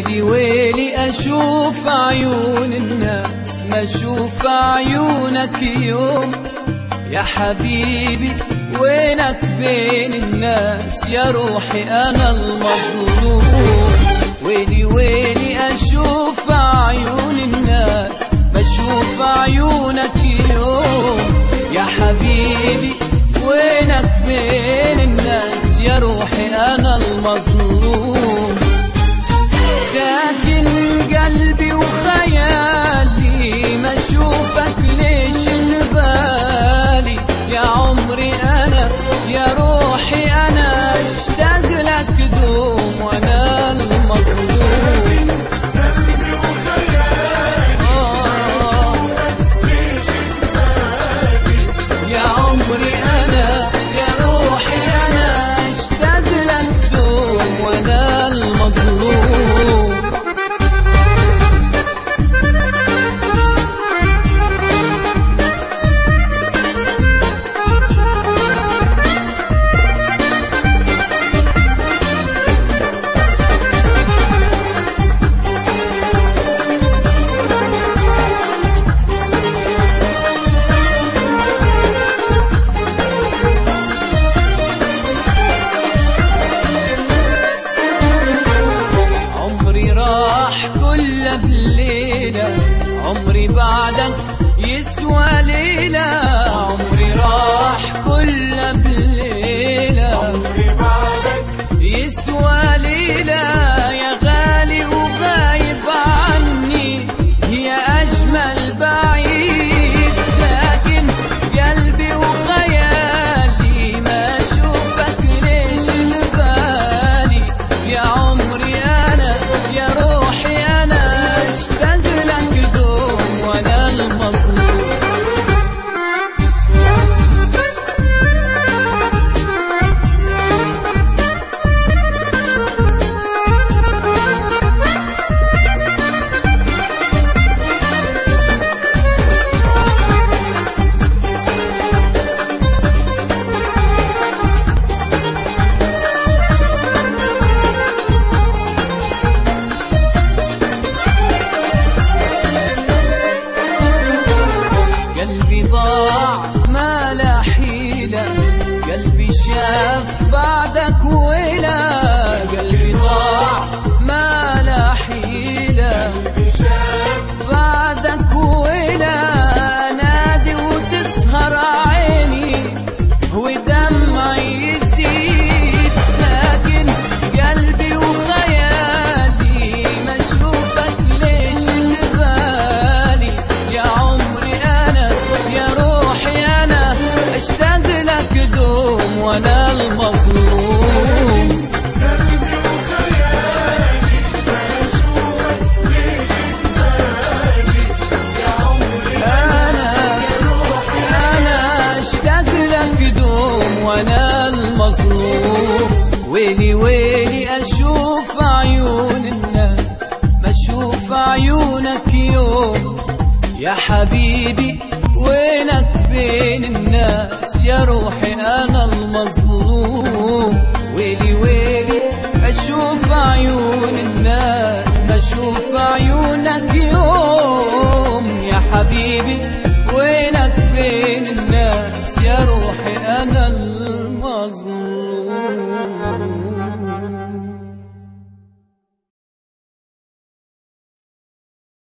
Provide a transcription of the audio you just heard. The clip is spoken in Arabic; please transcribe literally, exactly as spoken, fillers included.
ويلي ويلي أشوف عيون الناس ما أشوف عيونك يوم يا حبيبي، وينك بين الناس يا روحي أنا المظلوم. ويلي ويلي أشوف عيون الناس ما أشوف عيونك يوم يا حبيبي، وينك بين الناس يا روحي أنا المظلوم. ساكن قلبي وخيالي ما أشوفك ليش ببالي يا عمري أنا يا روحي أنا اشتاق لك دوم وأنا المظلوم. قلبي وخيالي أشوفك ليش ببالي يا عمري أنا يا روحي أنا اشتاق لك دوم وأنا المظلوم. كل بليلة عمري بعدك يسوى ليلة، عمري راح كل بليلة عمري بعدك يسوى ليلة يا غالي وغايب عني يا أجمل بعيد. ساكن قلبي وخيالي ما أشوفك ليش ببالي يا عمري أنا يا روحي أنا اشتاق لك دوم وأنا المظلوم. قلبي ضاع ما لا حيلة، قلبي شاف بعدك ويلا، قلبي ضاع ما لا حيلة قلبي شاف بعدك ويلا. نادي وتسهر عيني ودمعي يزيد. ساكن قلبي وخيالي ما أشوفك ليش ببالي يا عمري أنا يا روحي أنا اشتاق لك دوم وأنا المظلوم. قلبي وخيالي أشوفك ليش ببالي يا عمري أنا أنا اشتاق لك دوم وأنا المظلوم. ويلي ويلي أشوف عيون الناس ما أشوف عيونك يوم يا حبيبي، وينك بين الناس يا روحي أنا المظلوم. ويلي ويلي أشوف عيون